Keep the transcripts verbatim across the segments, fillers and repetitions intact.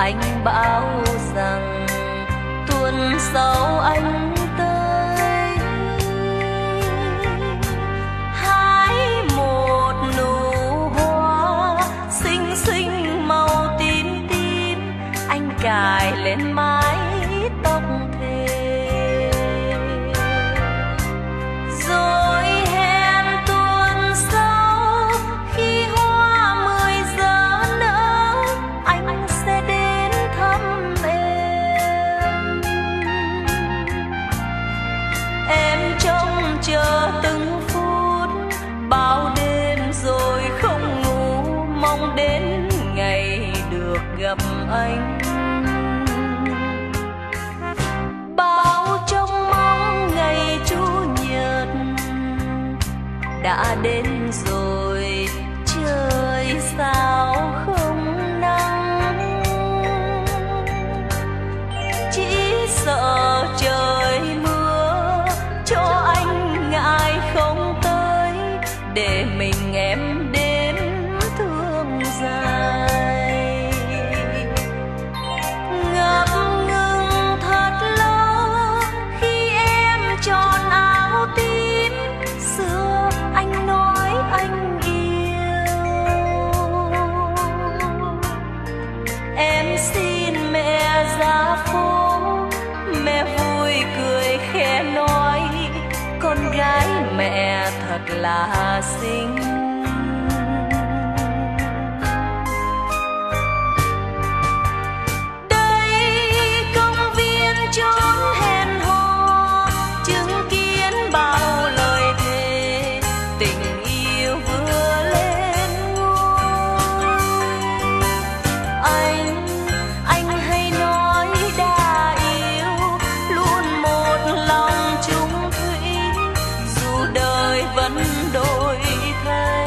anh bảo rằng tuần sau anh tới hái một nụ hoa xinh xinh màu tím tím, anh cài lên mái tóc thề rồi hẹn tuần sau khi hoa mười giờ nở anh sẽ đến thăm em. Em trông chờ từng phút bao đêm rồi không ngủ, mong đến ngày được gặp anh. Bao trông mong ngày chủ nhật đã đến rồi, trời sao không nắng, chỉ sợ trời mưa cho anh ngại không tới, để mình em đêm thương dài. Ngập ngừng thật lâu khi em tròn áo tím, xưa anh nói anh yêu. Em xin mẹ ra phố, mẹ vui cười khẽ nói con gái mẹ thật là xinh. Đây công viên chốn hẹn hò, chứng kiến bao lời thề tình yêu vừa lên ngôi. Anh, anh hay nói đã yêu, luôn một lòng chung thủy, dù đời vẫn đổi thay.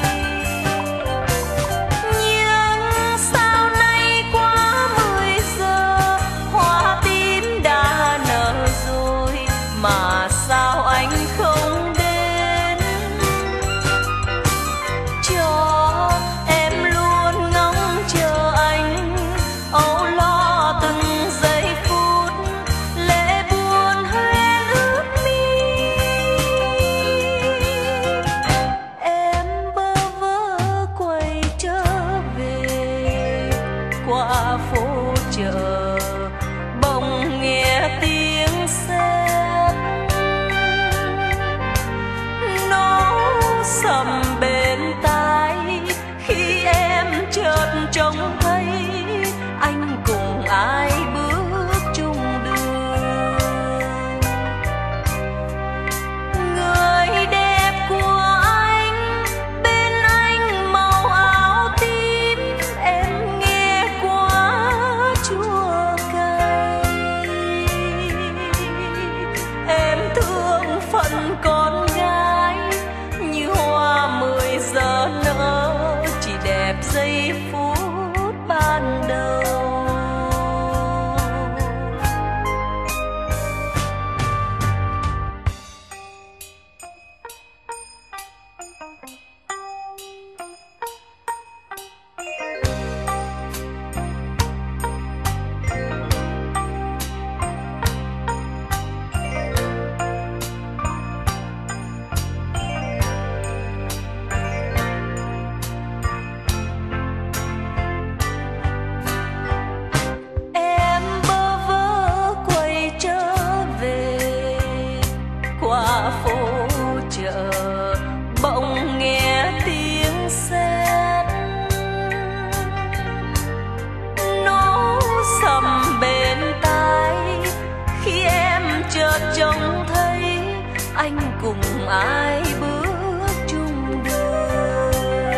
Nhưng sao nay quá mười giờ, hoa tím đã nở rồi, mà sao anh không đến? Cho em luôn ngóng chờ anh, âu lo từng giây phút, lệ buồn hoen ướt mi. Em bơ vơ quay trở về qua phố chợ, bỗng nghe tiếng sét nó sầm bên tai, khi em chợt trông thấy anh cùng ai bước chung đường. Người đẹp của anh, bên anh màu áo tím, em nghe quá chua cay. Em thương phận con gái như hoa mười giờ nở, chỉ đẹp giây phút ban đầu. Em bơ vơ quay trở về qua phố chợ, bỗng nghe tiếng sét nó sầm bên tai, khi em chợt trông thấy anh cùng ai bước chung đường.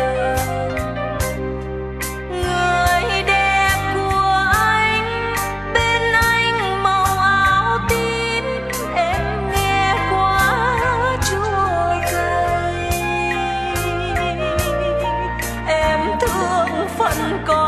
Người đẹp của anh, bên anh màu áo tím, em nghe quá chua cay. Em thương phận con